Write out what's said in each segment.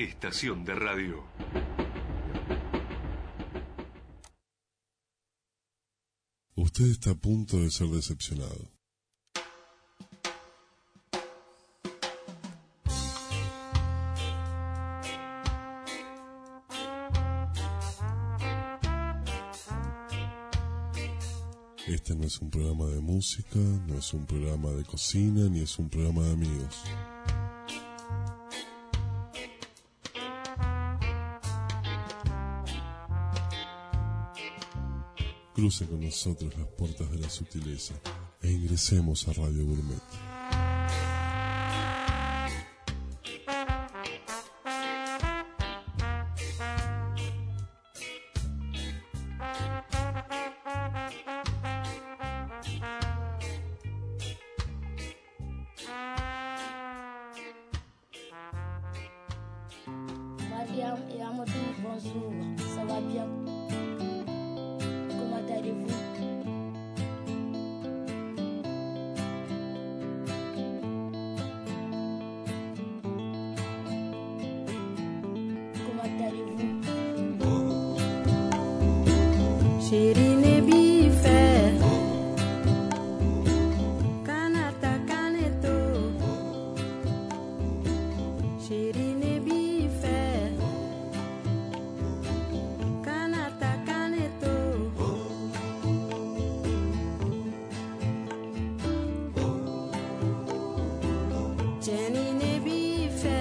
estación de radio. Usted está a punto de ser decepcionado. Este no es un programa de música, no es un programa de cocina, ni es un programa de amigos. Cruce con nosotros las puertas de la sutileza e ingresemos a Radio Gourmet. Mariam et Amadou, bonjour, ça va bien? Comment allez-vous? Comment allez-vous? Shirine bife Kanata kaneto Shirine bife Kanata kaneto Jenine bife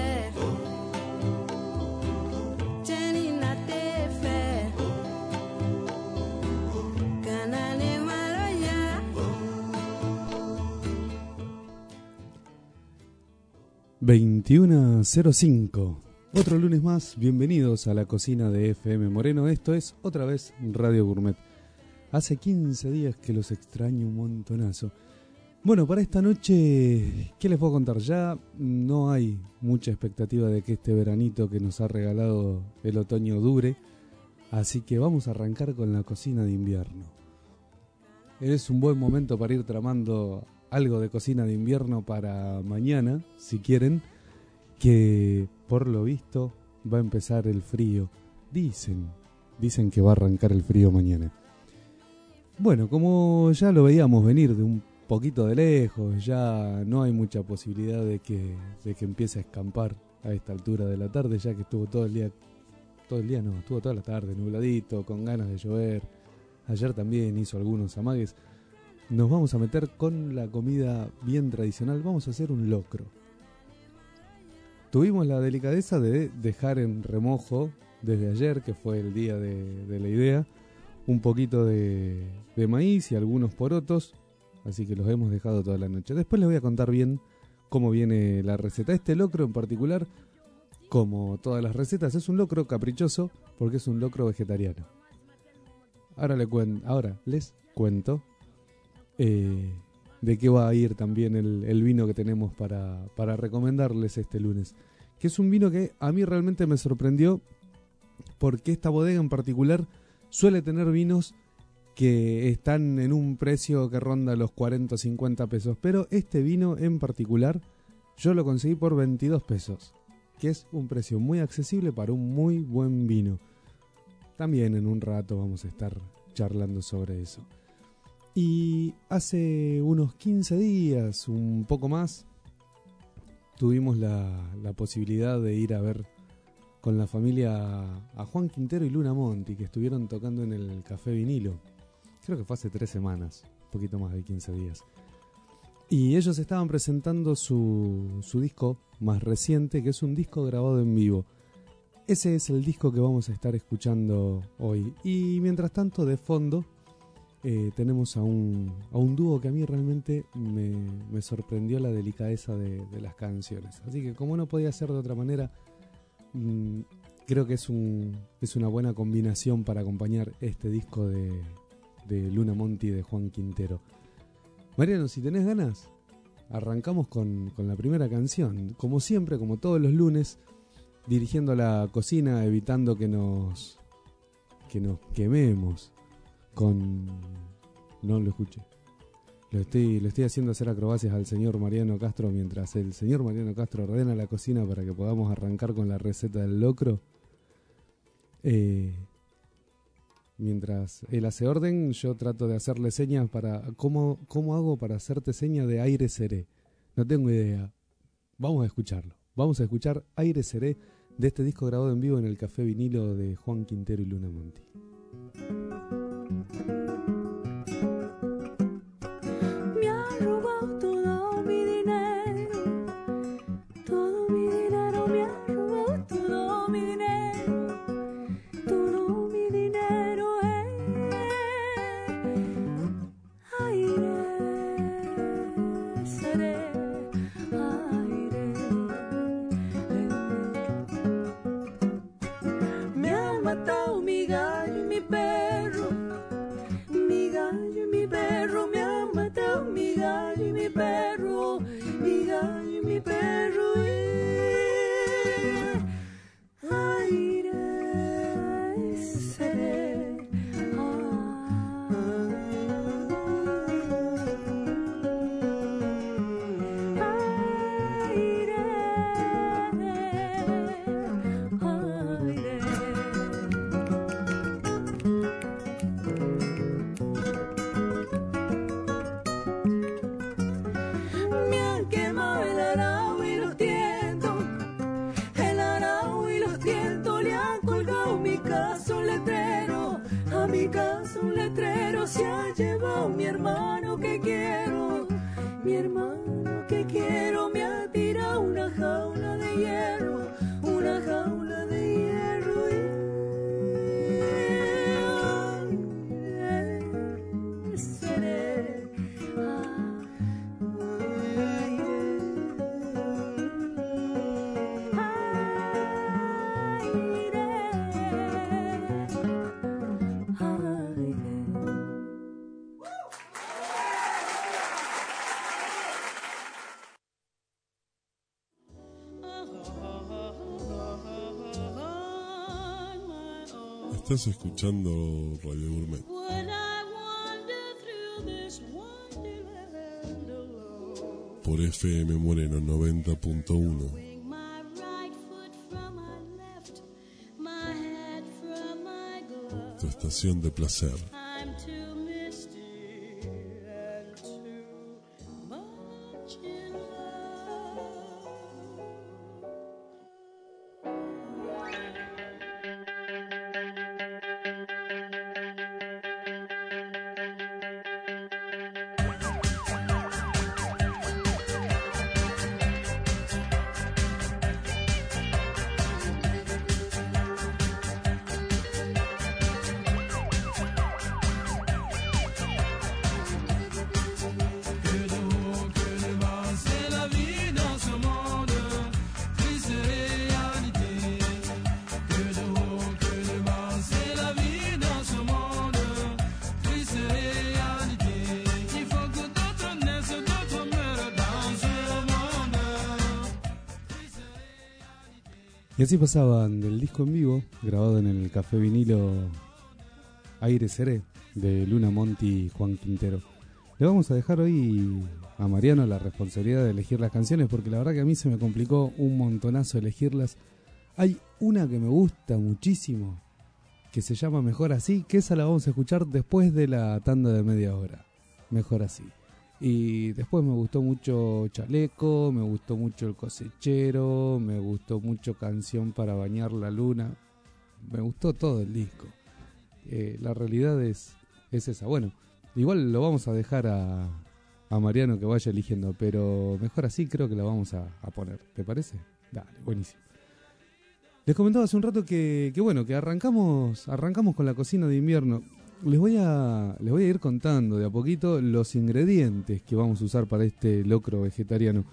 Jenina tefe Kanane maraya 21:05. Otro lunes más, bienvenidos a la cocina de FM Moreno. Esto es otra vez Radio Gourmet. Hace 15 días que los extraño un montonazo. Bueno, para esta noche, ¿qué les puedo contar? Ya no hay mucha expectativa de que este veranito que nos ha regalado el otoño dure, así que vamos a arrancar con la cocina de invierno. Es un buen momento para ir tramando algo de cocina de invierno para mañana, si quieren, que por lo visto va a empezar el frío. Dicen que va a arrancar el frío mañana. Bueno, como ya lo veíamos venir de un poquito de lejos, ya no hay mucha posibilidad de que empiece a escampar a esta altura de la tarde, ya que estuvo estuvo toda la tarde nubladito, con ganas de llover. Ayer también hizo algunos amagues. Nos vamos a meter con la comida bien tradicional. Vamos a hacer un locro. Tuvimos la delicadeza de dejar en remojo desde ayer, que fue el día de la idea, un poquito de maíz y algunos porotos, así que los hemos dejado toda la noche. Después les voy a contar bien cómo viene la receta. Este locro en particular, como todas las recetas, es un locro caprichoso porque es un locro vegetariano. Ahora les cuento de qué va a ir también el vino que tenemos para recomendarles este lunes, que es un vino que a mí realmente me sorprendió porque esta bodega en particular suele tener vinos que están en un precio que ronda los 40 o 50 pesos, pero este vino en particular yo lo conseguí por 22 pesos, que es un precio muy accesible para un muy buen vino. También en un rato vamos a estar charlando sobre eso. Y hace unos 15 días, un poco más, tuvimos la posibilidad de ir a ver con la familia a Juan Quintero y Luna Monti, que estuvieron tocando en el Café Vinilo. Creo que fue hace 3 semanas, un poquito más de 15 días. Y ellos estaban presentando su disco más reciente, que es un disco grabado en vivo. Ese es el disco que vamos a estar escuchando hoy. Y mientras tanto, de fondo, tenemos a un dúo que a mí realmente me sorprendió la delicadeza de las canciones. Así que como no podía ser de otra manera, creo que es una buena combinación para acompañar este disco de Luna Monti de Juan Quintero. Mariano, si tenés ganas, arrancamos con la primera canción. Como siempre, como todos los lunes, dirigiendo la cocina, evitando que nos quememos con... No lo escuché. Le estoy haciendo hacer acrobacias al señor Mariano Castro mientras el señor Mariano Castro ordena la cocina para que podamos arrancar con la receta del locro. Mientras él hace orden, yo trato de hacerle señas para... ¿Cómo hago para hacerte señas de aire seré? No tengo idea. Vamos a escucharlo. Vamos a escuchar Aire Seré de este disco grabado en vivo en el Café Vinilo de Juan Quintero y Luna Monti. Me han robado todo mi dinero me han robado todo mi dinero, aire seré, me han matado mi gallo y mi perro, mi gallo y mi perro, me han matado mi gallo y mi perro, mi gallo y mi perro, aire seré, me han quemado el arao y los tientos, el arao y los tientos, le han colgado mi casa un letrero, a mi casa un letrero, se ha llevado mi hermano que quiero, mi hermano que quiero, me ha tirado una jaula de hierro, una jaula de hierro, y seré, Estás escuchando Radio Gourmet. Por FM Moreno 90.1. Tu estación de placer. Y así pasaban del disco en vivo, grabado en el Café Vinilo Aire Seré, de Luna Monti y Juan Quintero. Le vamos a dejar hoy a Mariano la responsabilidad de elegir las canciones, porque la verdad que a mí se me complicó un montonazo elegirlas. Hay una que me gusta muchísimo, que se llama Mejor Así, que esa la vamos a escuchar después de la tanda de media hora. Mejor Así. Y después me gustó mucho Chaleco, me gustó mucho El Cosechero, me gustó mucho Canción para Bañar la Luna. Me gustó todo el disco. La realidad es esa. Bueno, igual lo vamos a dejar a Mariano que vaya eligiendo, pero Mejor Así creo que la vamos a poner. ¿Te parece? Dale, buenísimo. Les comentaba hace un rato que bueno, que arrancamos con la cocina de invierno. Les voy a ir contando de a poquito los ingredientes que vamos a usar para este locro vegetariano.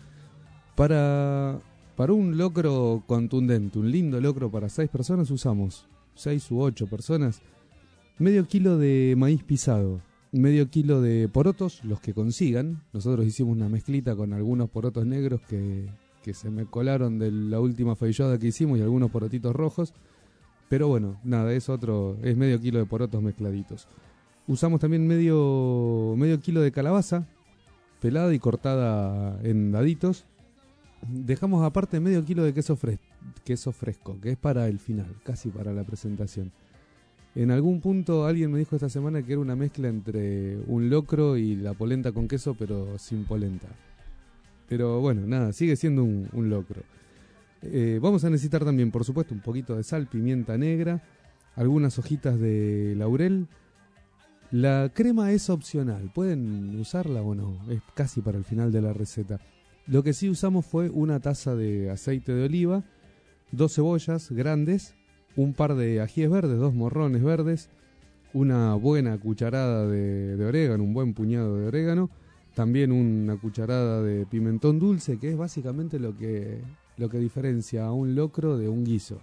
Para un locro contundente, un lindo locro para 6 personas, usamos 6 u 8 personas, medio kilo de maíz pisado, medio kilo de porotos, los que consigan. Nosotros hicimos una mezclita con algunos porotos negros que se me colaron de la última feijoada que hicimos y algunos porotitos rojos. Pero bueno, nada, es medio kilo de porotos mezcladitos. Usamos también medio kilo de calabaza, pelada y cortada en daditos. Dejamos aparte medio kilo de queso fresco, que es para el final, casi para la presentación. En algún punto alguien me dijo esta semana que era una mezcla entre un locro y la polenta con queso, pero sin polenta. Pero bueno, nada, sigue siendo un locro. Vamos a necesitar también, por supuesto, un poquito de sal, pimienta negra, algunas hojitas de laurel. La crema es opcional, pueden usarla o no, es casi para el final de la receta. Lo que sí usamos fue una taza de aceite de oliva, 2 cebollas grandes, un par de ajíes verdes, 2 morrones verdes, una buena cucharada de orégano, un buen puñado de orégano, también una cucharada de pimentón dulce, que es básicamente lo que diferencia a un locro de un guiso.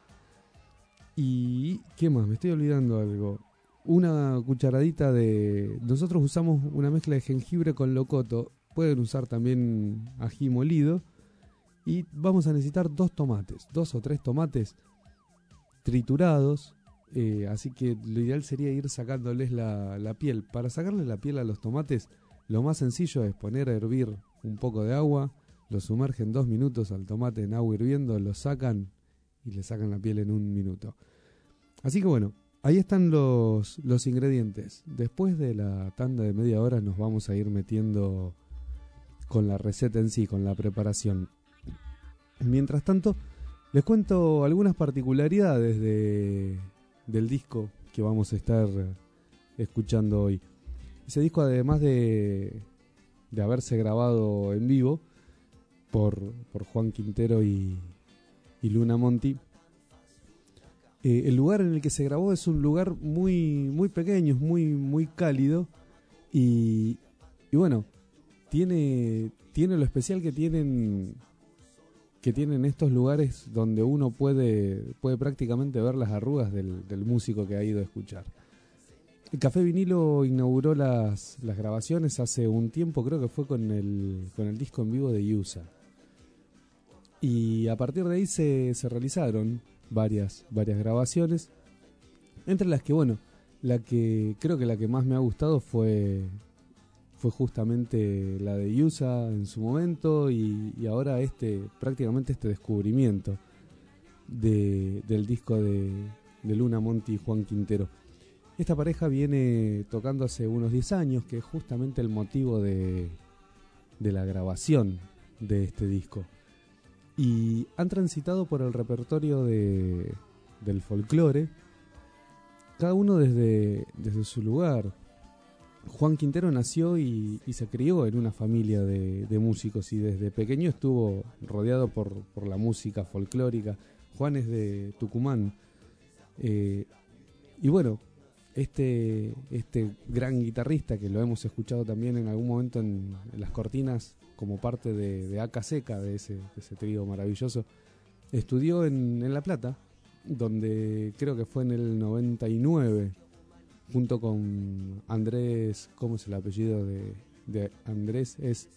¿Y qué más? Me estoy olvidando algo. Una cucharadita de... Nosotros usamos una mezcla de jengibre con locoto. Pueden usar también ají molido. Y vamos a necesitar 2 tomates. 2 o 3 tomates triturados. Así que lo ideal sería ir sacándoles la piel. Para sacarle la piel a los tomates, lo más sencillo es poner a hervir un poco de agua. Lo sumergen 2 minutos al tomate en agua hirviendo. Lo sacan y le sacan la piel en 1 minuto. Así que bueno, ahí están los ingredientes. Después de la tanda de media hora nos vamos a ir metiendo con la receta en sí, con la preparación. Mientras tanto, les cuento algunas particularidades del disco que vamos a estar escuchando hoy. Ese disco, además de haberse grabado en vivo por Juan Quintero y Luna Monti, el lugar en el que se grabó es un lugar muy, muy pequeño, es muy cálido y bueno, tiene lo especial que tienen estos lugares donde uno puede prácticamente ver las arrugas del músico que ha ido a escuchar. El Café Vinilo inauguró las grabaciones hace un tiempo, creo que fue con el disco en vivo de Yusa. Y a partir de ahí se realizaron varias grabaciones, entre las que, bueno, creo que la que más me ha gustado fue justamente la de Yusa en su momento y ahora prácticamente este descubrimiento del disco de Luna Monti y Juan Quintero. Esta pareja viene tocando hace unos 10 años, que es justamente el motivo de la grabación de este disco. Y han transitado por el repertorio del folclore, cada uno desde su lugar. Juan Quintero nació y se crió en una familia de músicos y desde pequeño estuvo rodeado por la música folclórica. Juan es de Tucumán. Y bueno, este gran guitarrista, que lo hemos escuchado también en algún momento en las cortinas como parte de Aca Seca, de ese trío maravilloso, estudió en La Plata, donde creo que fue en el 99, junto con Andrés, ¿cómo es el apellido de Andrés? Es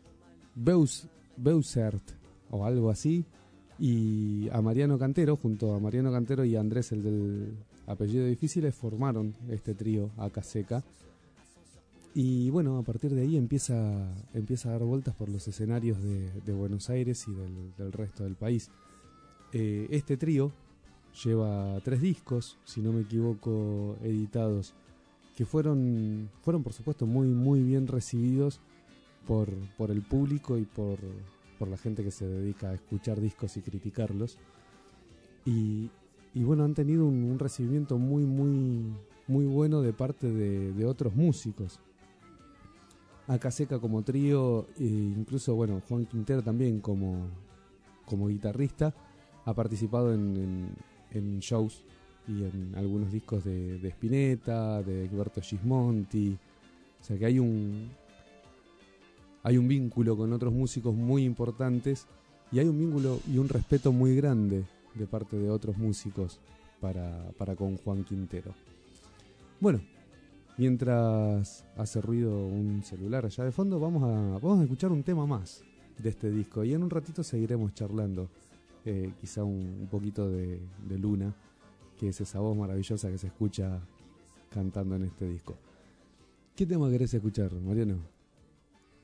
Beusert o algo así, y a Mariano Cantero, junto a Mariano Cantero y Andrés, el del apellido difícil, formaron este trío Aca Seca. Y bueno, a partir de ahí empieza a dar vueltas por los escenarios de Buenos Aires y del resto del país. Este trío lleva 3 discos, si no me equivoco, editados, que fueron por supuesto muy, muy bien recibidos por el público y por la gente que se dedica a escuchar discos y criticarlos. Y bueno, han tenido un recibimiento muy, muy, muy bueno de parte de otros músicos. Aca Seca como trío, incluso bueno, Juan Quintero también como guitarrista, ha participado en shows y en algunos discos de Spinetta, de Egberto Gismonti. O sea que hay un vínculo con otros músicos muy importantes y hay un vínculo y un respeto muy grande de parte de otros músicos para con Juan Quintero. Bueno, mientras hace ruido un celular allá de fondo, vamos a escuchar un tema más de este disco y en un ratito seguiremos charlando, quizá un poquito de Luna, que es esa voz maravillosa que se escucha cantando en este disco. ¿Qué tema querés escuchar, Mariano?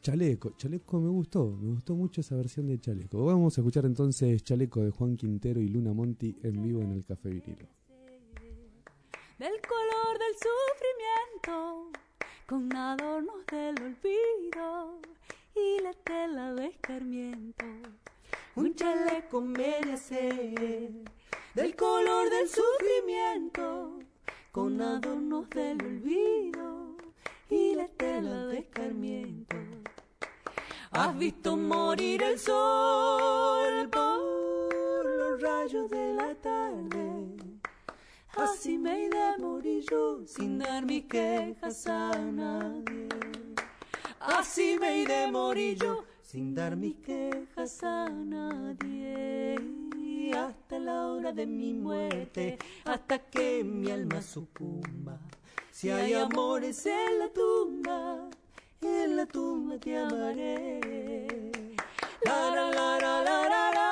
Chaleco me gustó mucho esa versión de Chaleco. Vamos a escuchar entonces Chaleco de Juan Quintero y Luna Monti en vivo en el Café Vinilo. Del color del sufrimiento, con adornos del olvido y la tela de escarmiento, un chaleco me de hacer. Del color del sufrimiento, con adornos del olvido y la tela de escarmiento. Has visto morir el sol por los rayos de la tarde. Así me iré morir yo sin dar mis quejas a nadie. Así me iré morir yo sin dar mis quejas a nadie. Hasta la hora de mi muerte, hasta que mi alma sucumba. Si hay amores en la tumba te amaré. La la la la la la la,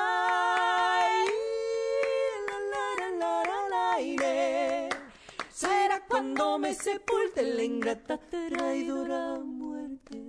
será cuando me sepulte la ingrata traidora muerte.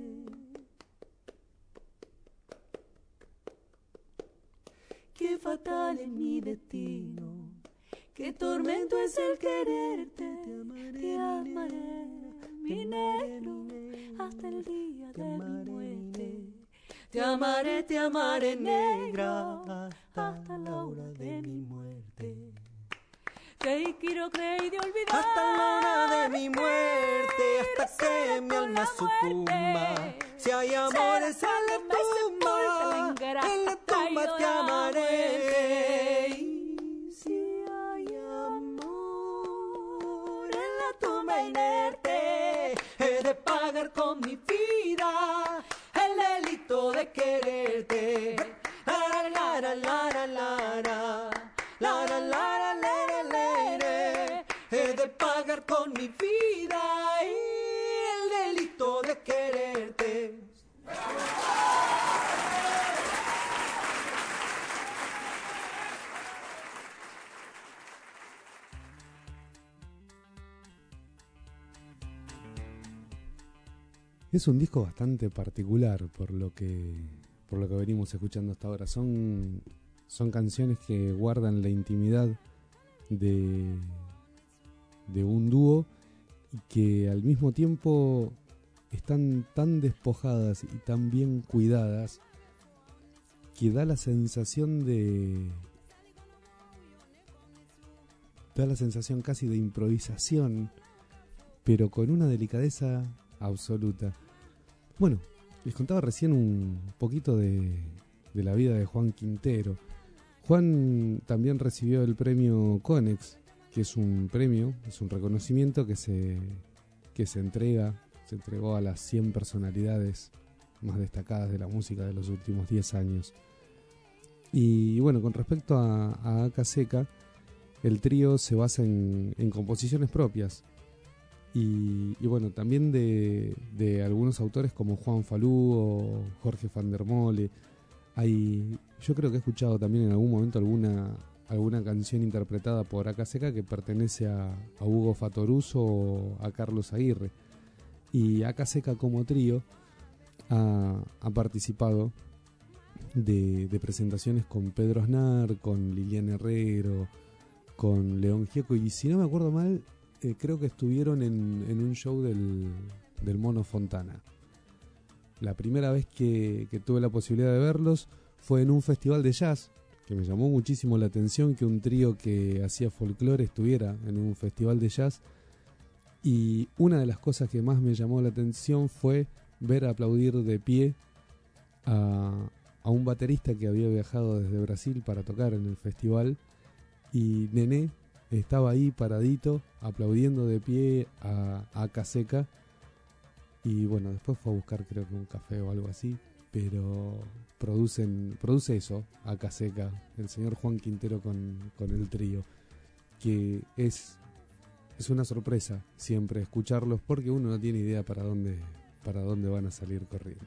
Qué fatal es mi destino, qué tormento es el quererte. Te amaré, mi negro, hasta el día de mi muerte. Te amaré, negra, hasta la hora de mi muerte. Creí de olvidar hasta la hora de mi muerte, hasta que mi alma sucumba. Si hay amores en la tumba te amaré. Si hay amor en la tumba inerte, he de pagar con mi vida el delito de quererte. La la la la la la la la la la, he de pagar con mi vida el delito de quererte. Es un disco bastante particular por lo que venimos escuchando hasta ahora. Son canciones que guardan la intimidad de un dúo y que al mismo tiempo están tan despojadas y tan bien cuidadas que da la sensación casi de improvisación, pero con una delicadeza absoluta. Bueno, les contaba recién un poquito de la vida de Juan Quintero. Juan también recibió el premio Conex, que es un premio, es un reconocimiento que se entregó a las 100 personalidades más destacadas de la música de los últimos 10 años. Y bueno, con respecto a Aca Seca, el trío se basa en composiciones propias. Y bueno, también de algunos autores como Juan Falú o Jorge van der Mole. Yo creo que he escuchado también en algún momento alguna canción interpretada por Aca Seca que pertenece a Hugo Fatoruso o a Carlos Aguirre. Y Aca Seca como trío ha participado de presentaciones con Pedro Aznar, con Liliana Herrero, con León Gieco, y si no me acuerdo mal, creo que estuvieron en un show del Mono Fontana. La primera vez que tuve la posibilidad de verlos fue en un festival de jazz, que me llamó muchísimo la atención que un trío que hacía folclore estuviera en un festival de jazz. Y una de las cosas que más me llamó la atención fue ver aplaudir de pie a un baterista que había viajado desde Brasil para tocar en el festival, y Nené estaba ahí paradito aplaudiendo de pie a Aca Seca. Y bueno, después fue a buscar creo que un café o algo así, pero produce eso Aca Seca, el señor Juan Quintero con el trío, que es una sorpresa siempre escucharlos, porque uno no tiene idea para dónde van a salir corriendo.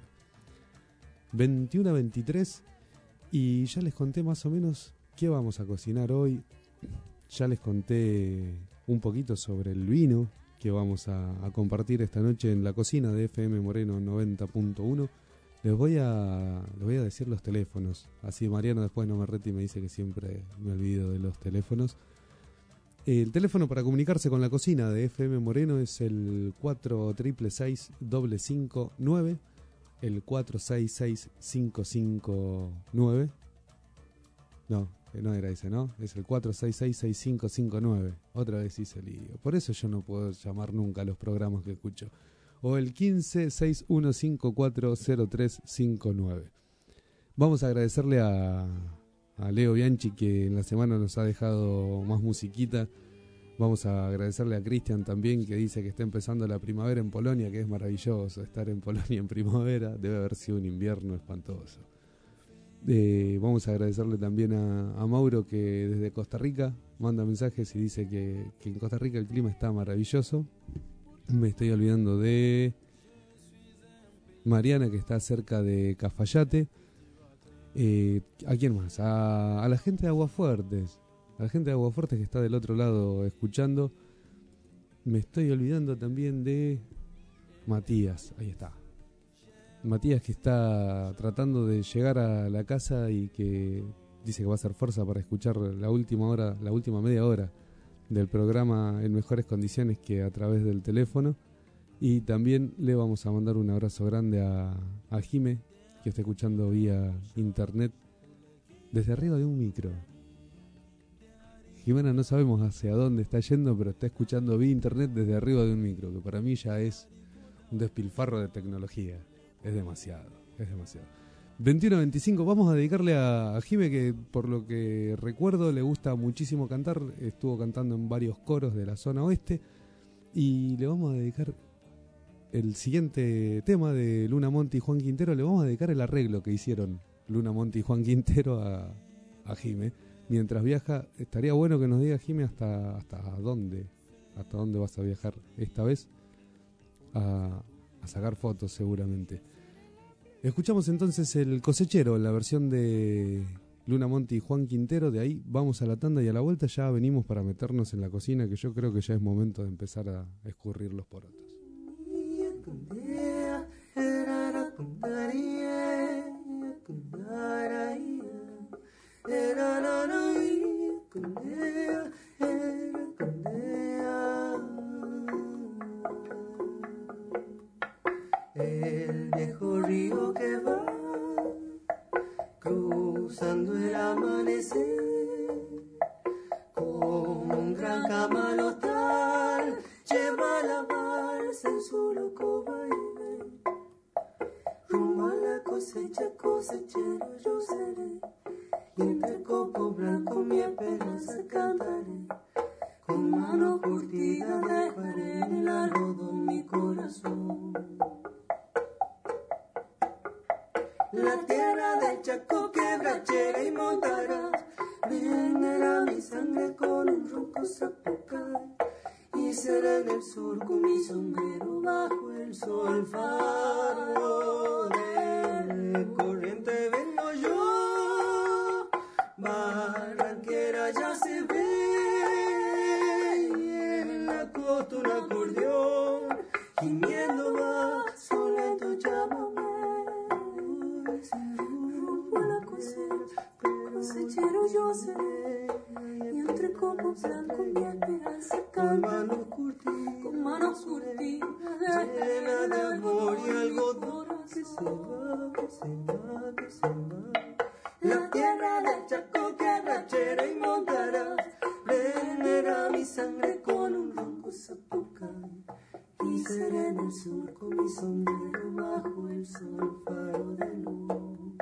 21 a 23, y ya les conté más o menos qué vamos a cocinar hoy. Ya les conté un poquito sobre el vino que vamos a compartir esta noche en la cocina de FM Moreno 90.1. Les voy a decir los teléfonos. Así Mariano después no me rete y me dice que siempre me olvido de los teléfonos. El teléfono para comunicarse con la cocina de FM Moreno es el 4666-559, el 466-559. No era ese, ¿no? Es el 466-6559. Otra vez hice el lío. Por eso yo no puedo llamar nunca a los programas que escucho. O el 1561540359. Vamos a agradecerle a Leo Bianchi, que en la semana nos ha dejado más musiquita. Vamos a agradecerle a Cristian también, que dice que está empezando la primavera en Polonia, que es maravilloso estar en Polonia en primavera. Debe haber sido un invierno espantoso. Vamos a agradecerle también a Mauro, que desde Costa Rica manda mensajes y dice que en Costa Rica el clima está maravilloso. Me estoy olvidando de Mariana, que está cerca de Cafayate. ¿A quién más? A la gente de Aguafuertes. A la gente de Aguafuertes que está del otro lado escuchando. Me estoy olvidando también de Matías. Ahí está. Matías, que está tratando de llegar a la casa y que dice que va a hacer fuerza para escuchar la última media hora del programa en mejores condiciones que a través del teléfono. Y también le vamos a mandar un abrazo grande a Jime, que está escuchando vía internet desde arriba de un micro. Jimena, no sabemos hacia dónde está yendo, pero está escuchando vía internet desde arriba de un micro, que para mí ya es un despilfarro de tecnología. Es demasiado. 21:25, vamos a dedicarle a Jime, que por lo que recuerdo le gusta muchísimo cantar. Estuvo cantando en varios coros de la zona oeste. Y le vamos a dedicar el siguiente tema de Luna Monti y Juan Quintero. Le vamos a dedicar el arreglo que hicieron Luna Monti y Juan Quintero a Jime. Mientras viaja, estaría bueno que nos diga, Jime, hasta dónde vas a viajar esta vez a sacar fotos seguramente. Escuchamos entonces El Cosechero, la versión de Luna Monti y Juan Quintero. De ahí vamos a la tanda y a la vuelta ya venimos para meternos en la cocina, que yo creo que ya es momento de empezar a escurrir los porotos. El viejo río que va cruzando el amanecer, como un gran camalotal, lleva la balsa en su loco baile. Rumbo a la cosecha, cosechero yo seré, y entre copo blanco mi esperanza cantaré. Con mano curtida dejaré en el algodón mi corazón. La tierra del Chaco, quebrachera y montarás, venera mi sangre con un ronco zapucay. Y será en el sur con mi sombrero bajo el sol, faro de corriente vengo yo, barranquera ya se ve, y en la costa un acordeón, gimiendo va, solento llámame. Rumbo a la cosecha, cosechero yo seré, y entre copos blancos mi esperanza canta. Con manos curtidas, llena de amor y algodón que se va, que se va, que se va. La tierra del Chaco, quebrachera y montarás, venera mi sangre con un ronco zapucay. Y seré en el sur con mi sombrero bajo el sol, faro de luz.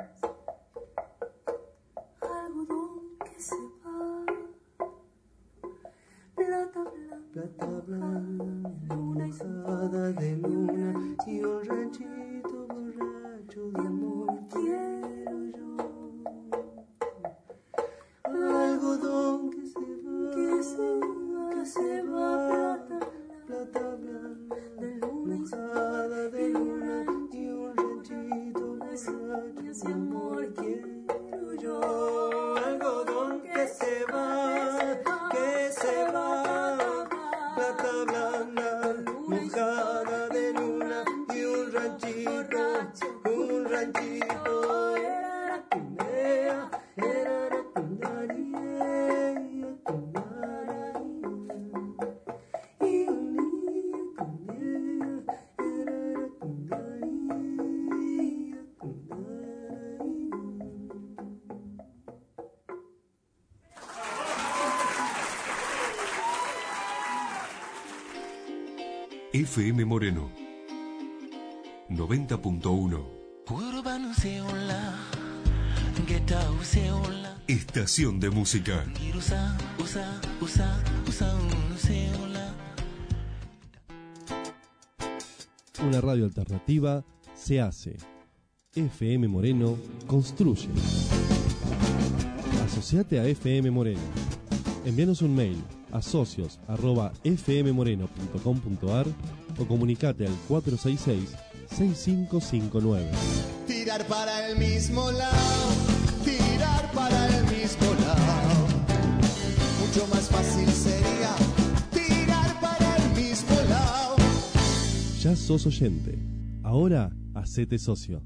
Algodón que se va, plata blanca, luna izada de luna, y un ranchito borracho de amor quiero yo. Algodón que se va, plata blanca, de luna izada de luna, y un ranchito borracho de amor quiero yo. Algodón que se va, plata blanca, mojada de luna, y un ranchito FM Moreno 90.1. Estación de música. Una radio alternativa se hace. FM Moreno construye. Asociate a FM Moreno. Envíanos un mail a socios@fmmoreno.com.ar o comunicate al 466-6559. Tirar para el mismo lado, tirar para el mismo lado. Mucho más fácil sería tirar para el mismo lado. Ya sos oyente. Ahora hacete socio.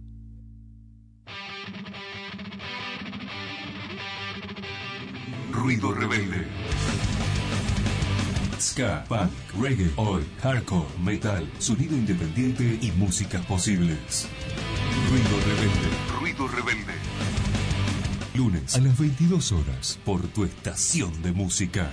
Ruido rebelde. Ska, punk, reggae, oi, hardcore, metal, sonido independiente y músicas posibles. Ruido rebelde. Ruido rebelde. Lunes a las 22 horas por tu estación de música.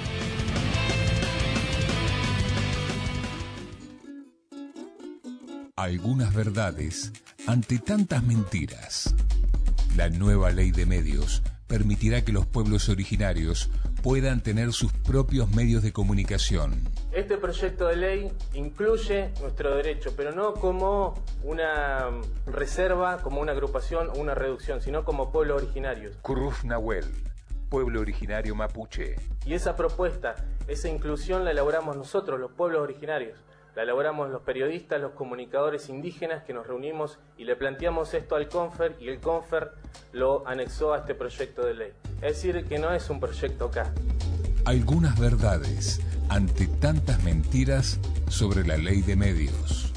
Algunas verdades ante tantas mentiras. La nueva ley de medios permitirá que los pueblos originarios puedan tener sus propios medios de comunicación. Este proyecto de ley incluye nuestro derecho, pero no como una reserva, como una agrupación o una reducción, sino como pueblos originarios. Curruf Nahuel, pueblo originario mapuche. Y esa propuesta, esa inclusión la elaboramos nosotros, los pueblos originarios. La elaboramos los periodistas, los comunicadores indígenas que nos reunimos y le planteamos esto al CONFER y el CONFER lo anexó a este proyecto de ley. Es decir, que no es un proyecto acá. Algunas verdades ante tantas mentiras sobre la ley de medios.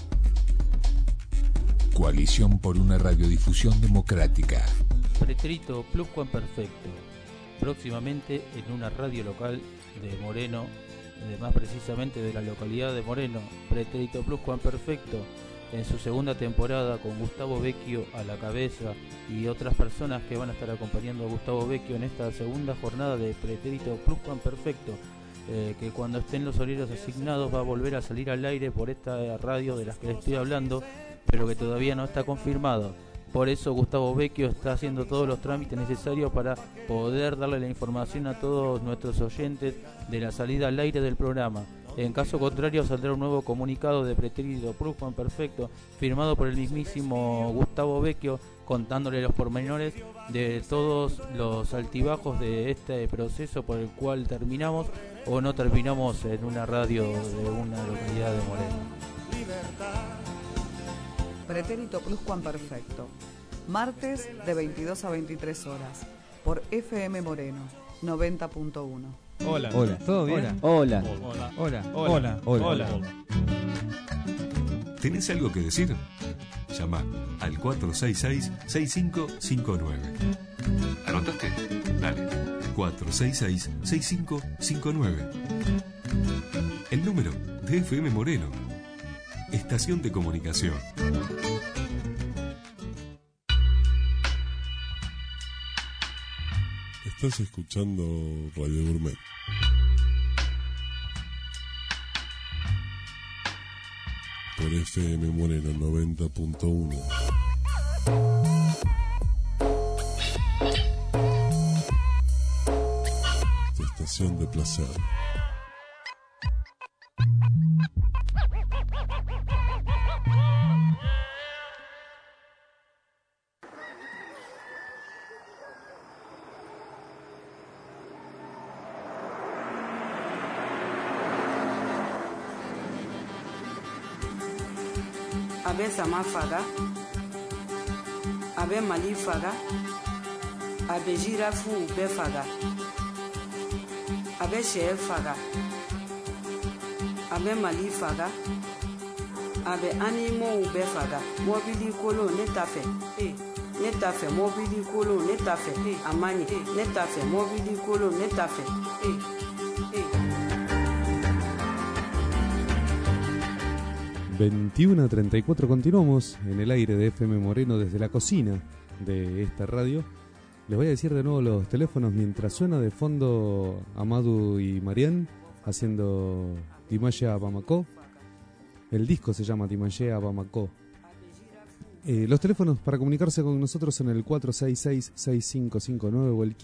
Coalición por una radiodifusión democrática. Pretérito Pluscuamperfecto. Próximamente en una radio local de Moreno, más precisamente de la localidad de Moreno. Pretérito Pluscuamperfecto en su segunda temporada, con Gustavo Vecchio a la cabeza y otras personas que van a estar acompañando a Gustavo Vecchio en esta segunda jornada de Pretérito Pluscuamperfecto, que cuando estén los horarios asignados va a volver a salir al aire por esta radio de las que les estoy hablando, pero que todavía no está confirmado. Por eso Gustavo Vecchio está haciendo todos los trámites necesarios para poder darle la información a todos nuestros oyentes de la salida al aire del programa. En caso contrario, saldrá un nuevo comunicado de Pretérito Pluscuamperfecto firmado por el mismísimo Gustavo Vecchio, contándole los pormenores de todos los altibajos de este proceso por el cual terminamos o no terminamos en una radio de una localidad de Moreno. Pretérito Pluscuamperfecto, martes de 22 a 23 horas, por FM Moreno 90.1. Hola. Hola. ¿Todo bien? Hola. Hola. Hola. Hola. Hola. Hola. ¿Tenés algo que decir? Llama al 466-6559. ¿Anotaste? Dale. 466-6559. El número de FM Moreno. Estación de comunicación. Estás escuchando Radio Gourmet. Por FM Moreno 90.1. Tu estación de placer. A bɛ sama faga, a bɛ Mali faga, a bɛ jirafuw bɛɛ faga, a bɛ sɛ faga, a bɛ Mali faga, a bɛ animaux bɛɛ faga. Mobili kolon ne ta fɛ, ne ta fɛ mobili kolon ne ta fɛ, a man ɲi, ne ta fɛ mobili kolon ne ta fɛ. 21 a 34, continuamos en el aire de FM Moreno desde la cocina de esta radio. Les voy a decir de nuevo los teléfonos mientras suena de fondo Amadou y Marianne haciendo Dimaya Bamako. El disco se llama Timanché a Bamako. Los teléfonos para comunicarse con nosotros son el 466-6559 o el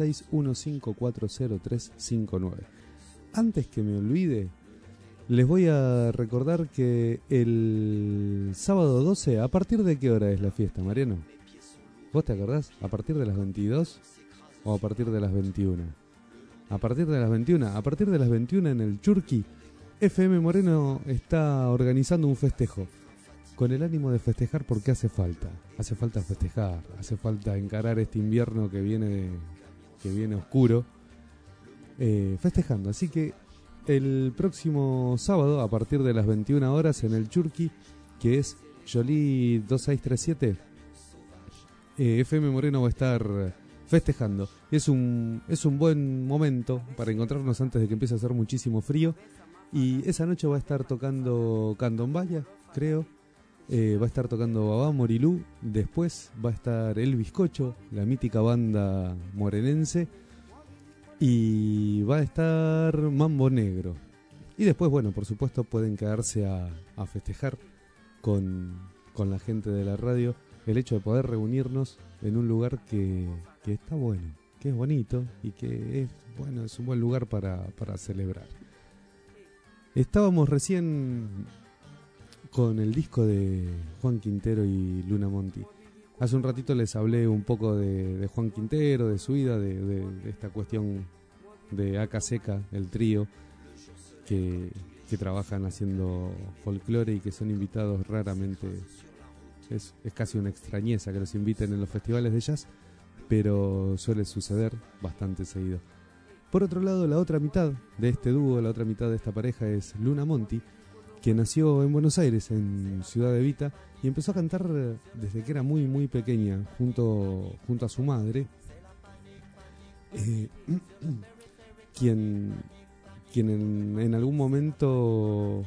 1561540359. Antes que me olvide, les voy a recordar que el sábado 12, ¿a partir de qué hora es la fiesta, Mariano? ¿Vos te acordás? ¿A partir de las 22 o a partir de las 21? A partir de las 21. A partir de las 21 en el Churqui, FM Moreno está organizando un festejo. Con el ánimo de festejar porque hace falta festejar, hace falta encarar este invierno que viene oscuro, festejando. Así que el próximo sábado, a partir de las 21 horas en el Churqui, que es Jolie 2637, FM Moreno va a estar festejando. Es un buen momento para encontrarnos antes de que empiece a hacer muchísimo frío. Y esa noche va a estar tocando Candombaya, creo. Va a estar tocando Babá Morilú. Después va a estar El Bizcocho, la mítica banda morenense. Y va a estar Mambo Negro. Y después, bueno, por supuesto pueden quedarse a festejar con la gente de la radio el hecho de poder reunirnos en un lugar que está bueno, que es bonito y que es un buen lugar para celebrar. Estábamos recién con el disco de Juan Quintero y Luna Monti. Hace un ratito les hablé un poco de Juan Quintero, de su vida, de esta cuestión de Aca Seca, el trío, que trabajan haciendo folclore y que son invitados raramente. Es casi una extrañeza que los inviten en los festivales de jazz, pero suele suceder bastante seguido. Por otro lado, la otra mitad de este dúo, la otra mitad de esta pareja es Luna Monti, que nació en Buenos Aires, en Ciudad de Vita, y empezó a cantar desde que era muy muy pequeña, junto a su madre, quien en algún momento,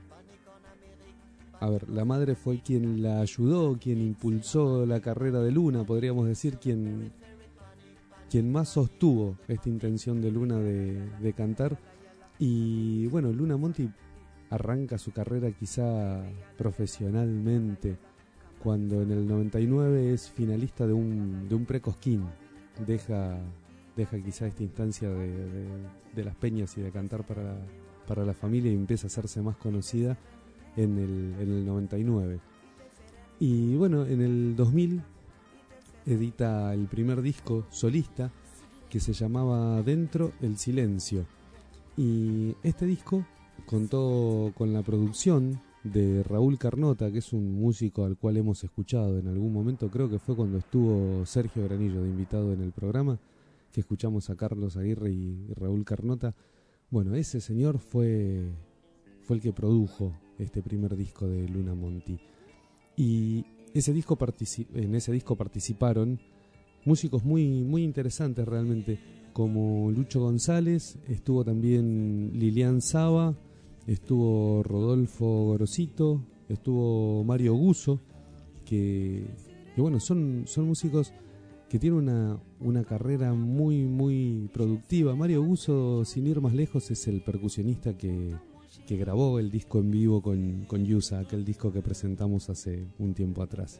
la madre fue quien la ayudó, quien impulsó la carrera de Luna, podríamos decir, quien más sostuvo esta intención de Luna de cantar. Y bueno, Luna Monti arranca su carrera quizá profesionalmente cuando en el 99 es finalista de un pre-Cosquín. Deja quizá esta instancia de las peñas y de cantar para la familia y empieza a hacerse más conocida en el 99. Y bueno, en el 2000 edita el primer disco solista que se llamaba Dentro el Silencio. Y este disco contó con la producción de Raúl Carnota, que es un músico al cual hemos escuchado en algún momento, creo que fue cuando estuvo Sergio Granillo de invitado en el programa, que escuchamos a Carlos Aguirre y Raúl Carnota. Bueno, ese señor fue el que produjo este primer disco de Luna Monti. Y en ese disco participaron músicos muy, muy interesantes realmente, como Lucho González, estuvo también Lilian Saba, estuvo Rodolfo Gorosito, estuvo Mario Guzzo, que bueno, son músicos que tienen una carrera muy, muy productiva. Mario Guzzo, sin ir más lejos, es el percusionista que grabó el disco en vivo con Yusa, aquel disco que presentamos hace un tiempo atrás.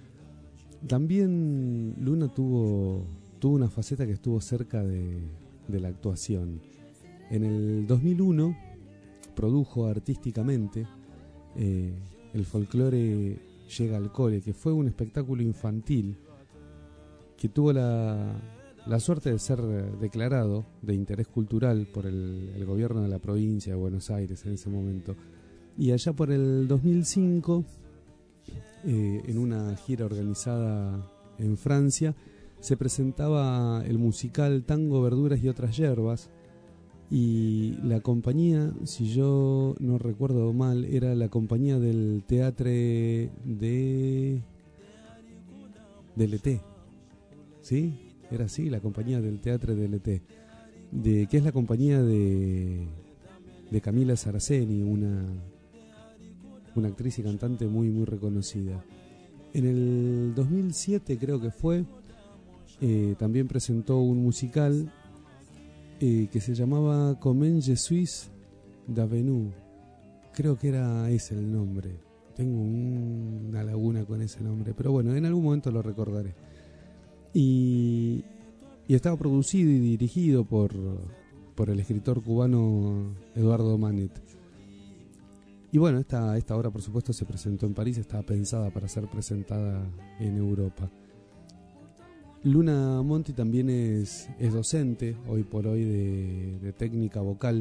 También Luna tuvo una faceta que estuvo cerca de la actuación. En el 2001 produjo artísticamente El folclore llega al cole, que fue un espectáculo infantil que tuvo la suerte de ser declarado de interés cultural por el gobierno de la provincia de Buenos Aires en ese momento. Y allá por el 2005, en una gira organizada en Francia, se presentaba el musical Tango, Verduras y otras hierbas, y la compañía, si yo no recuerdo mal, era la compañía del Teatre de l'Été, ¿sí? Era así, la compañía del Teatre de l'Été, que es la compañía de Camila Saraceni, una actriz y cantante muy muy reconocida. En el 2007 creo que fue, también presentó un musical que se llamaba Comment je suis d'avenue, creo que era ese el nombre. Tengo una laguna con ese nombre, pero bueno, en algún momento lo recordaré. Y estaba producido y dirigido por el escritor cubano Eduardo Manet. Y bueno, esta obra por supuesto se presentó en París, estaba pensada para ser presentada en Europa. Luna Monti también es docente, hoy por hoy, de técnica vocal,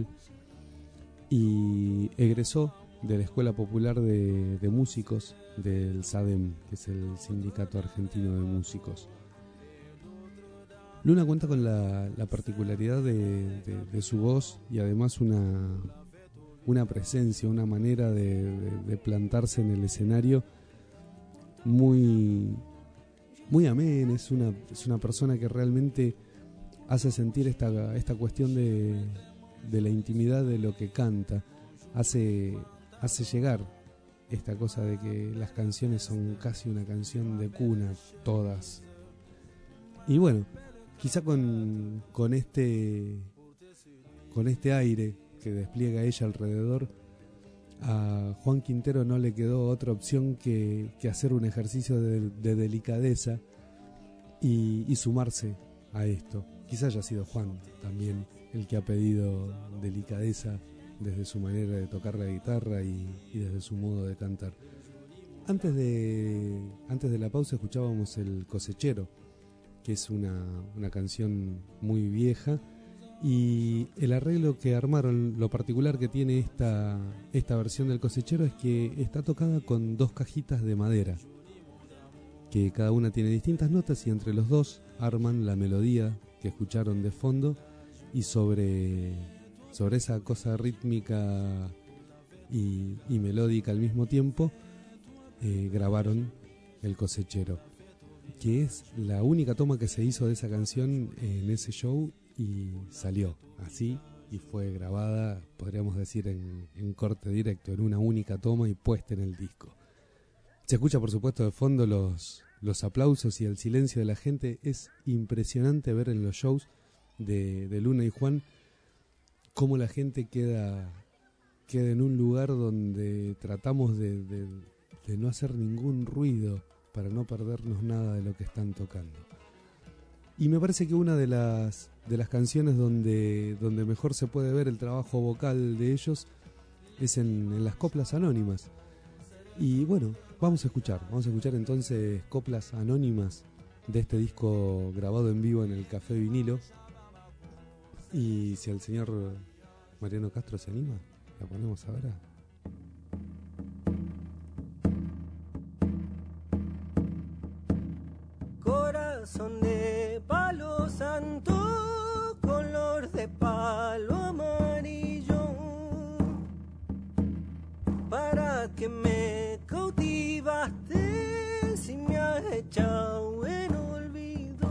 y egresó de la Escuela Popular de Músicos del SADEM, que es el Sindicato Argentino de Músicos. Luna cuenta con la particularidad de su voz y además una presencia, una manera de plantarse en el escenario muy amena. Es una persona que realmente hace sentir esta cuestión de la intimidad de lo que canta, hace llegar esta cosa de que las canciones son casi una canción de cuna, todas. Y bueno, quizá con este aire que despliega ella alrededor, a Juan Quintero no le quedó otra opción que hacer un ejercicio de delicadeza y sumarse a esto. Quizá haya sido Juan también el que ha pedido delicadeza desde su manera de tocar la guitarra y desde su modo de cantar. Antes de la pausa escuchábamos El Cosechero, que es una canción muy vieja, y el arreglo que armaron, lo particular que tiene esta versión del Cosechero es que está tocada con 2 cajitas de madera, que cada una tiene distintas notas, y entre los dos arman la melodía que escucharon de fondo, y sobre esa cosa rítmica y melódica al mismo tiempo grabaron El Cosechero, que es la única toma que se hizo de esa canción en ese show, y salió así y fue grabada, podríamos decir, en corte directo, en una única toma y puesta en el disco. Se escucha por supuesto de fondo los aplausos y el silencio de la gente. Es impresionante ver en los shows de Luna y Juan cómo la gente queda en un lugar donde tratamos de no hacer ningún ruido para no perdernos nada de lo que están tocando. Y me parece que una de las canciones donde mejor se puede ver el trabajo vocal de ellos es en las Coplas Anónimas. Y bueno, vamos a escuchar entonces Coplas Anónimas de este disco grabado en vivo en el Café Vinilo. Y si el señor Mariano Castro se anima, la ponemos ahora. Corazón de palo santo, color de palo amarillo, ¿para que me cautivaste si me has echado en olvido?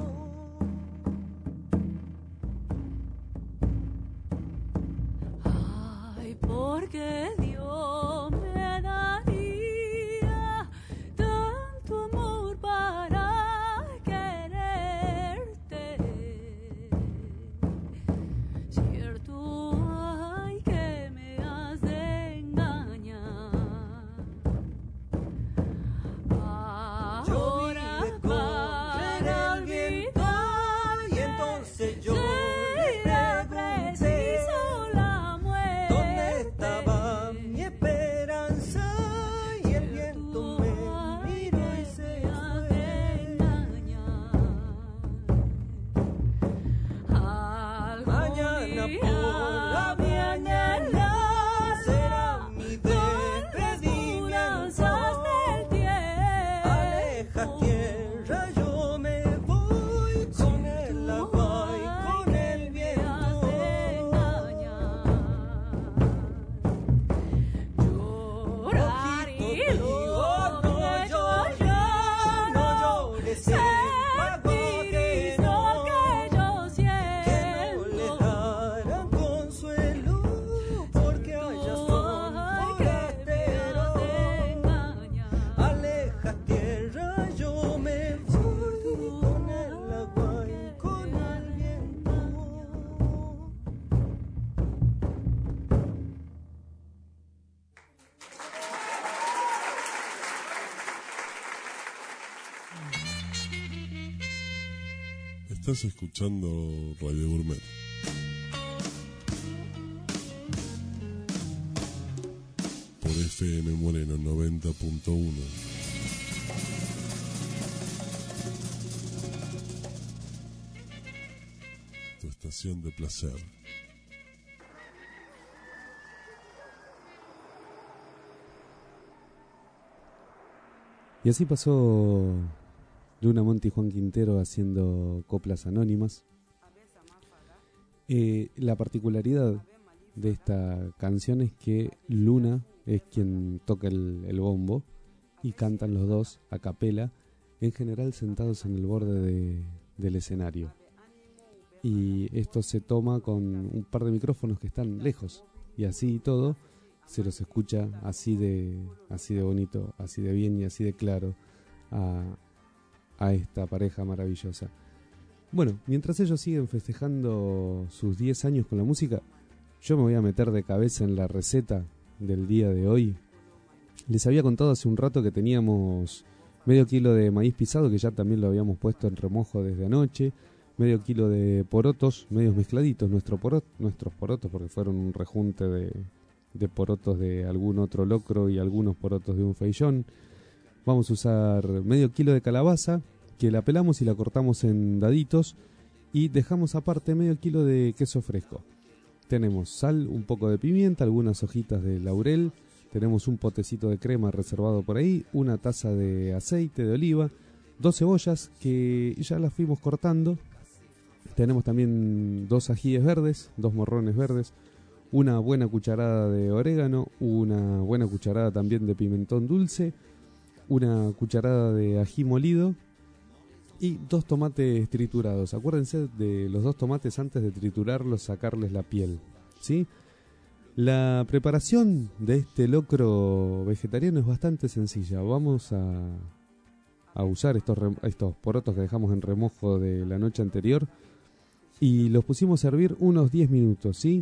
Ay, porque Dios me daría tanto amor para que no Estás escuchando Radio Gourmet. Por FM Moreno 90.1. Tu estación de placer. Y así pasó Luna Monte y Juan Quintero haciendo coplas anónimas. La particularidad de esta canción es que Luna es quien toca el bombo y cantan los dos a capela, en general sentados en el borde del escenario. Y esto se toma con un par de micrófonos que están lejos, y así y todo se los escucha así de bonito, así de bien y así de claro a esta pareja maravillosa. Bueno, mientras ellos siguen festejando sus 10 años con la música, yo me voy a meter de cabeza en la receta del día de hoy. Les había contado hace un rato que teníamos medio kilo de maíz pisado, que ya también lo habíamos puesto en remojo desde anoche, medio kilo de porotos, medios mezcladitos, nuestros porotos, porque fueron un rejunte de porotos de algún otro locro y algunos porotos de un feijón. Vamos a usar medio kilo de calabaza, que la pelamos y la cortamos en daditos, y dejamos aparte medio kilo de queso fresco. Tenemos sal, un poco de pimienta, algunas hojitas de laurel, tenemos un potecito de crema reservado por ahí, una taza de aceite de oliva, 2 cebollas que ya las fuimos cortando, tenemos también 2 ajíes verdes, 2 morrones verdes, una buena cucharada de orégano, una buena cucharada también de pimentón dulce, una cucharada de ají molido y 2 tomates triturados. Acuérdense de los 2 tomates antes de triturarlos, sacarles la piel, ¿sí? La preparación de este locro vegetariano es bastante sencilla. Vamos a usar estos porotos que dejamos en remojo de la noche anterior y los pusimos a hervir unos 10 minutos, ¿sí?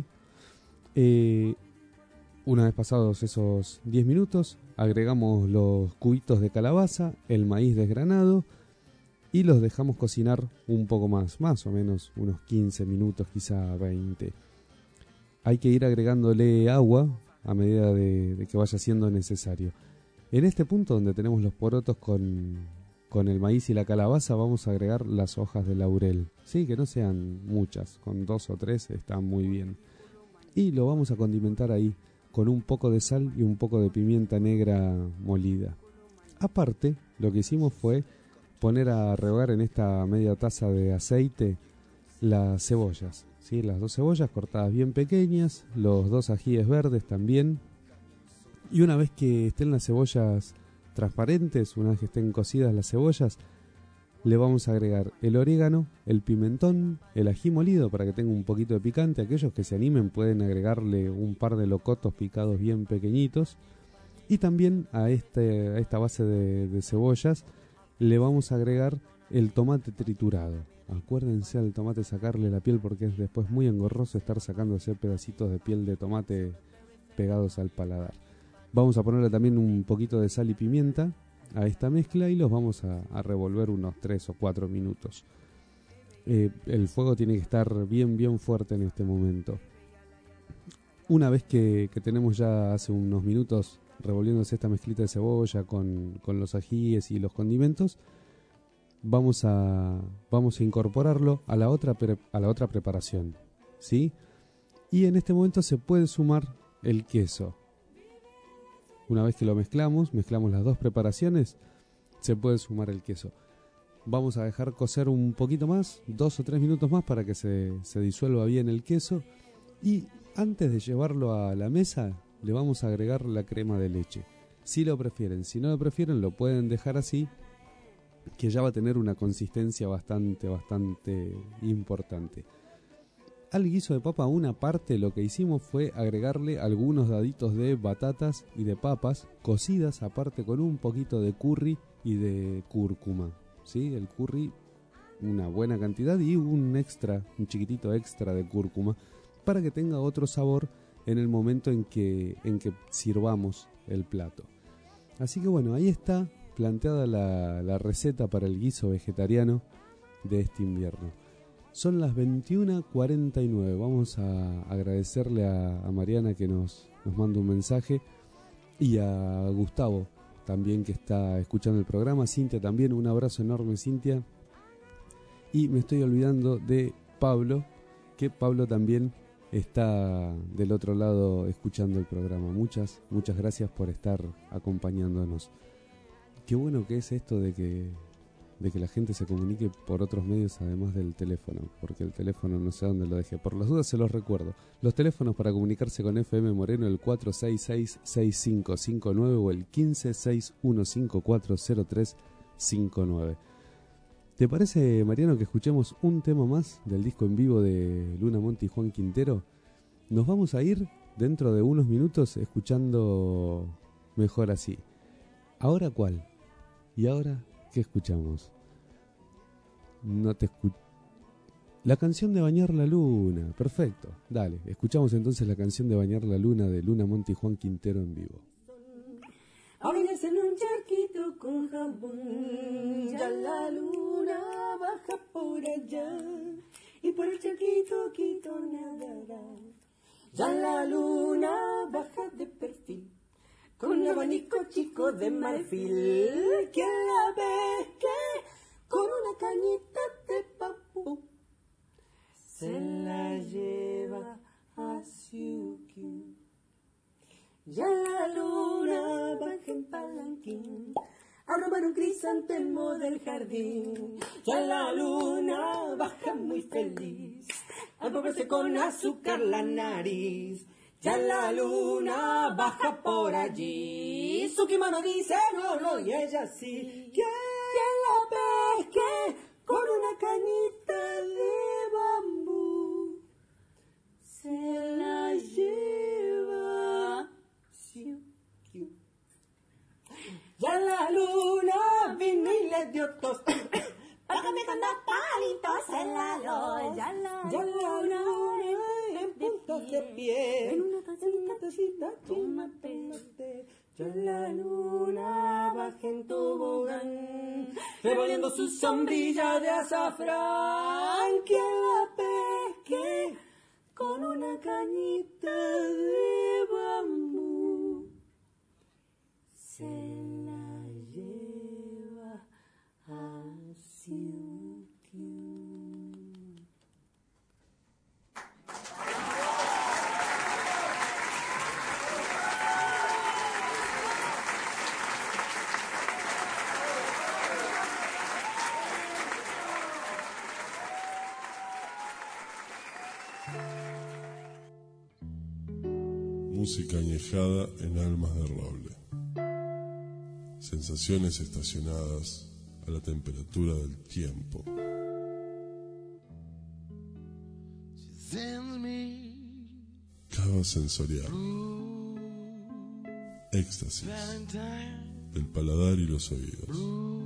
Una vez pasados esos 10 minutos, agregamos los cubitos de calabaza, el maíz desgranado y los dejamos cocinar un poco más o menos unos 15 minutos, quizá 20. Hay que ir agregándole agua a medida de que vaya siendo necesario. En este punto donde tenemos los porotos con el maíz y la calabaza, vamos a agregar las hojas de laurel, sí, que no sean muchas, con 2 o 3 está muy bien. Y lo vamos a condimentar ahí con un poco de sal y un poco de pimienta negra molida. Aparte, lo que hicimos fue poner a rehogar en esta media taza de aceite las cebollas, ¿sí? Las 2 cebollas cortadas bien pequeñas, los 2 ajíes verdes también. Y una vez que estén las cebollas transparentes, una vez que estén cocidas las cebollas, le vamos a agregar el orégano, el pimentón, el ají molido para que tenga un poquito de picante. Aquellos que se animen pueden agregarle un par de locotos picados bien pequeñitos. Y también a esta base de cebollas le vamos a agregar el tomate triturado. Acuérdense al tomate sacarle la piel porque es después muy engorroso estar sacándose pedacitos de piel de tomate pegados al paladar. Vamos a ponerle también un poquito de sal y pimienta a esta mezcla y los vamos a revolver unos 3 o 4 minutos. El fuego tiene que estar bien fuerte en este momento. Una vez que tenemos ya hace unos minutos revolviéndose esta mezclita de cebolla con los ajíes y los condimentos, vamos a incorporarlo a la otra preparación, ¿sí? Y en este momento se puede sumar el queso. Una vez que lo mezclamos las 2 preparaciones, se puede sumar el queso. Vamos a dejar cocer un poquito más, 2 o 3 minutos más para que se disuelva bien el queso. Y antes de llevarlo a la mesa, le vamos a agregar la crema de leche. Si lo prefieren, si no lo prefieren, lo pueden dejar así, que ya va a tener una consistencia bastante importante. Al guiso de papa, una parte lo que hicimos fue agregarle algunos daditos de batatas y de papas cocidas aparte con un poquito de curry y de cúrcuma, ¿sí? El curry, una buena cantidad, y un chiquitito extra de cúrcuma para que tenga otro sabor en el momento en que sirvamos el plato. Así que bueno, ahí está planteada la receta para el guiso vegetariano de este invierno. Son las 21:49. Vamos a agradecerle a Mariana que nos manda un mensaje y a Gustavo también que está escuchando el programa. Cintia también, un abrazo enorme, Cintia. Y me estoy olvidando de Pablo, que Pablo también está del otro lado escuchando el programa. Muchas gracias por estar acompañándonos. Qué bueno que es esto de que la gente se comunique por otros medios además del teléfono, porque el teléfono no sé dónde lo dejé. Por las dudas se los recuerdo. Los teléfonos para comunicarse con FM Moreno, el 466-6559 o el 1561540359. ¿Te parece, Mariano, que escuchemos un tema más del disco en vivo de Luna Monte y Juan Quintero? Nos vamos a ir dentro de unos minutos escuchando Mejor Así. ¿Ahora cuál? ¿Y ahora qué escuchamos? No te escucho. La canción de Bañar la Luna. Perfecto. Dale, escuchamos entonces la canción de Bañar la Luna de Luna Monte y Juan Quintero en vivo. A bañarse en un charquito con jabón, ya la luna baja por allá, y por el charquito quito nadará. Ya la luna baja de perfil, con un abanico chico de marfil. ¿Quién la ve que con una cañita de bambú se la lleva a Siukiu? Ya la luna baja en palanquín a robar un crisantemo del jardín. Ya la luna baja muy feliz a comerse con azúcar la nariz. Ya la luna baja por allí. Su kimono dice no, y ella sí. ¿Quién la ve que con una cañita de bambú se la lleva? Ya la luna vino y le dio tos. Págame con 2 palitos en la luz. Ya la luna en puntos de pie, en una tacita, tómate. Ya la luna baja en tobogán, revolviendo su sombrilla de azafrán. ¿Quién la pesque con una cañita de bambú se la lleva a Siukiu? Música añejada en almas de roble. Sensaciones estacionadas a la temperatura del tiempo. Cava sensorial. Éxtasis del paladar y los oídos.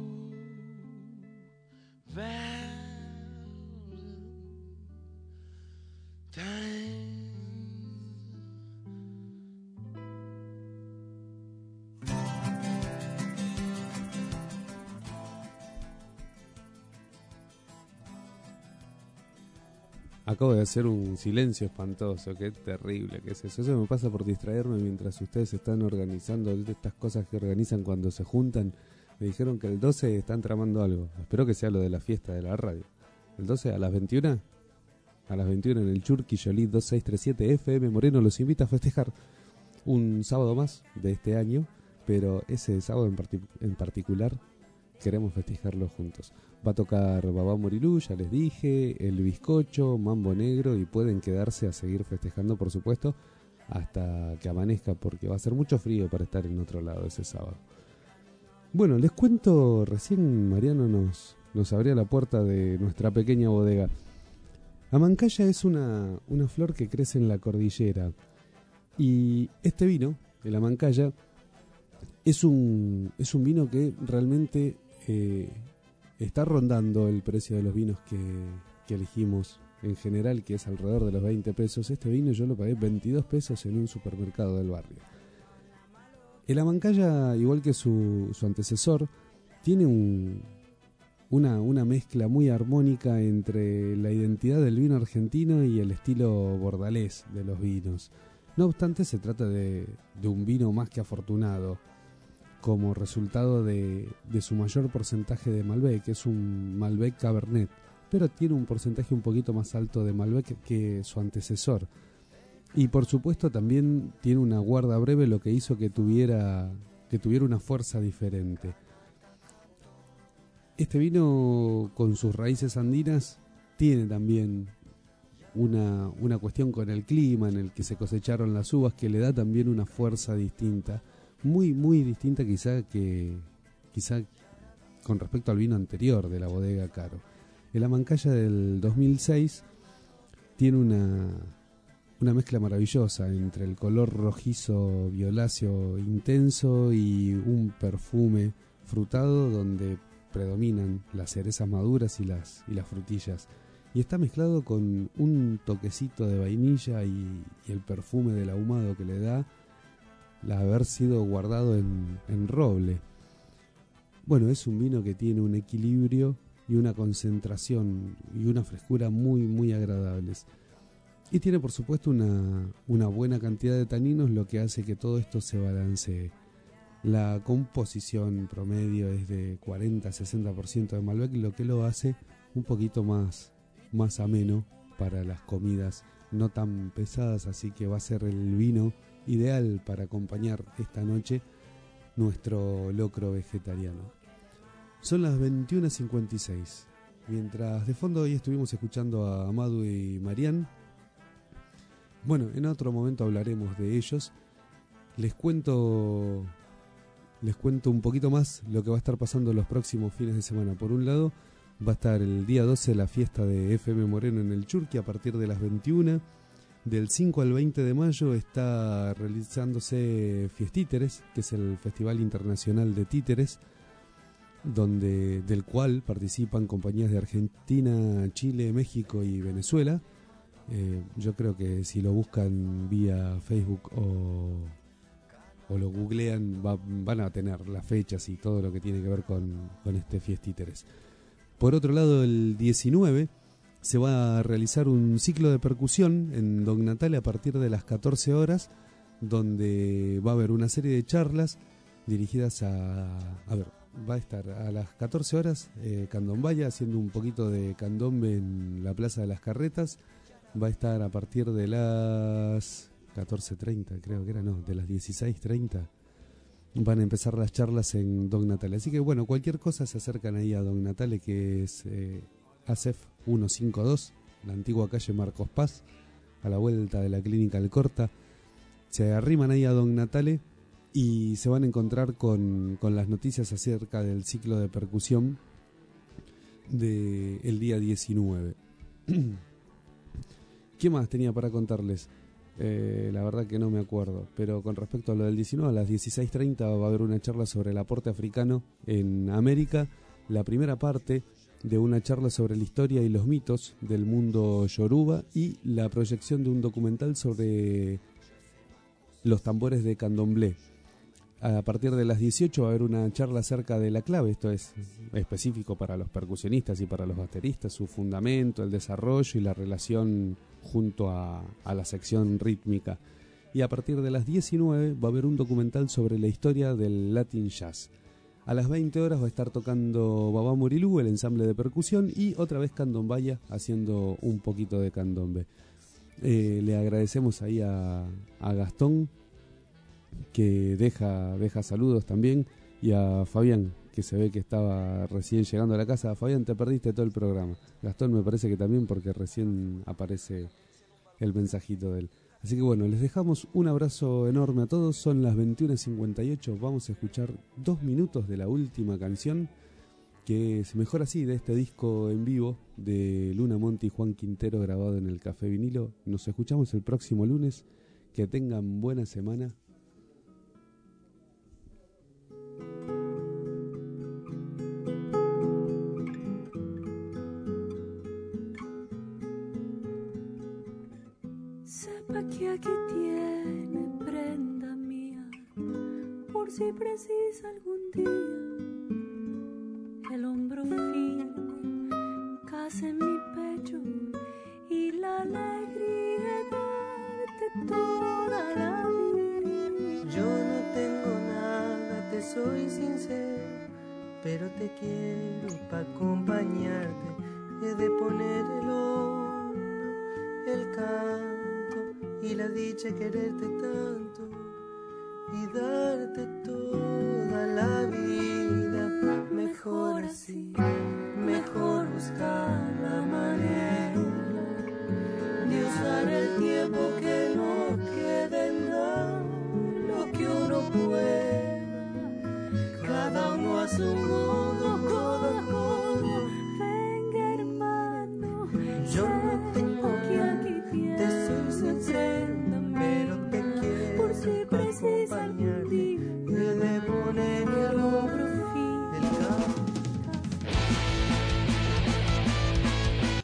Acabo de hacer un silencio espantoso, qué terrible que es eso. Eso me pasa por distraerme mientras ustedes están organizando estas cosas que organizan cuando se juntan. Me dijeron que el 12 están tramando algo. Espero que sea lo de la fiesta de la radio. ¿El 12 a las 21? A las 21 en el Churqui Jolie 2637 FM Moreno los invita a festejar un sábado más de este año, pero ese sábado en particular queremos festejarlo juntos. Va a tocar Babá Morilú, ya les dije, El Bizcocho, Mambo Negro, y pueden quedarse a seguir festejando, por supuesto, hasta que amanezca, porque va a ser mucho frío para estar en otro lado ese sábado. Bueno, les cuento, recién Mariano nos abría la puerta de nuestra pequeña bodega. Amancaya es una flor que crece en la cordillera, y este vino, el Amancaya, es un vino que realmente está rondando el precio de los vinos que elegimos en general, que es alrededor de los 20 pesos. Este vino yo lo pagué 22 pesos en un supermercado del barrio. El Amancaya, igual que su antecesor, tiene una mezcla muy armónica entre la identidad del vino argentino y el estilo bordalés de los vinos. No obstante, se trata de un vino más que afortunado, como resultado de su mayor porcentaje de Malbec, que es un Malbec Cabernet, pero tiene un porcentaje un poquito más alto de Malbec que su antecesor. Y por supuesto también tiene una guarda breve, lo que hizo que tuviera una fuerza diferente. Este vino, con sus raíces andinas, tiene también una cuestión con el clima en el que se cosecharon las uvas, que le da también una fuerza distinta, muy muy distinta quizá con respecto al vino anterior de la bodega Caro. El Amancaya del 2006 tiene una mezcla maravillosa entre el color rojizo violáceo intenso y un perfume frutado donde predominan las cerezas maduras y las frutillas, y está mezclado con un toquecito de vainilla y el perfume del ahumado que le da el haber sido guardado en roble. Bueno, es un vino que tiene un equilibrio y una concentración y una frescura muy muy agradables, y tiene por supuesto una buena cantidad de taninos, lo que hace que todo esto se balancee. La composición promedio es de 40-60% de Malbec, lo que lo hace un poquito más ameno para las comidas no tan pesadas, así que va a ser el vino ideal para acompañar esta noche nuestro locro vegetariano. Son las 21:56. Mientras de fondo hoy estuvimos escuchando a Amadu y Marián. Bueno, en otro momento hablaremos de ellos. Les cuento un poquito más lo que va a estar pasando los próximos fines de semana. Por un lado, va a estar el día 12 la fiesta de FM Moreno en el Churqui a partir de las 21. Del 5 al 20 de mayo está realizándose Fiestíteres, que es el Festival Internacional de Títeres, del cual participan compañías de Argentina, Chile, México y Venezuela. Yo creo que si lo buscan vía Facebook o lo googlean, van a tener las fechas y todo lo que tiene que ver con este Fiestíteres. Por otro lado, el 19 se va a realizar un ciclo de percusión en Don Natale a partir de las 14 horas, donde va a haber una serie de charlas dirigidas va a estar a las 14 horas Candombaya haciendo un poquito de candombe en la Plaza de las Carretas. Va a estar a partir de las 14:30, creo que era, no, de las 16:30 van a empezar las charlas en Don Natale. Así que bueno, cualquier cosa se acercan ahí a Don Natale, que es ACEF 152, la antigua calle Marcos Paz, a la vuelta de la clínica Alcorta. Se arriman ahí a Don Natale y se van a encontrar con las noticias acerca del ciclo de percusión del día 19. ¿Qué más tenía para contarles? La verdad que no me acuerdo, pero con respecto a lo del 19, a las 16:30 va a haber una charla sobre el aporte africano en América, la primera parte de una charla sobre la historia y los mitos del mundo yoruba y la proyección de un documental sobre los tambores de candomblé. A partir de las 18 va a haber una charla acerca de la clave, esto es específico para los percusionistas y para los bateristas, su fundamento, el desarrollo y la relación junto a la sección rítmica. Y a partir de las 19 va a haber un documental sobre la historia del Latin Jazz. A las 20 horas va a estar tocando Babá Morilú, el ensamble de percusión, y otra vez Candombaya haciendo un poquito de candombe. Le agradecemos ahí a Gastón, que deja saludos también, y a Fabián, que se ve que estaba recién llegando a la casa. Fabián, te perdiste todo el programa. Gastón me parece que también, porque recién aparece el mensajito de él. Así que bueno, les dejamos un abrazo enorme a todos. Son las 21:58. Vamos a escuchar 2 minutos de la última canción, que es Mejor Así, de este disco en vivo de Luna Monti y Juan Quintero, grabado en el Café Vinilo. Nos escuchamos el próximo lunes. Que tengan buena semana. Sepa que aquí tiene prenda mía, por si precisa algún día el hombro fino paz en mi pecho y la alegría de darte toda la vida. Yo no tengo nada, te soy sincero, pero te quiero para acompañarte. He de poner el hombro, el canto y la dicha quererte tanto y darte toda la vida. Mejor así, mejor buscar la manera de usar el tiempo que no quede en nada, lo que uno pueda. Cada uno a su modo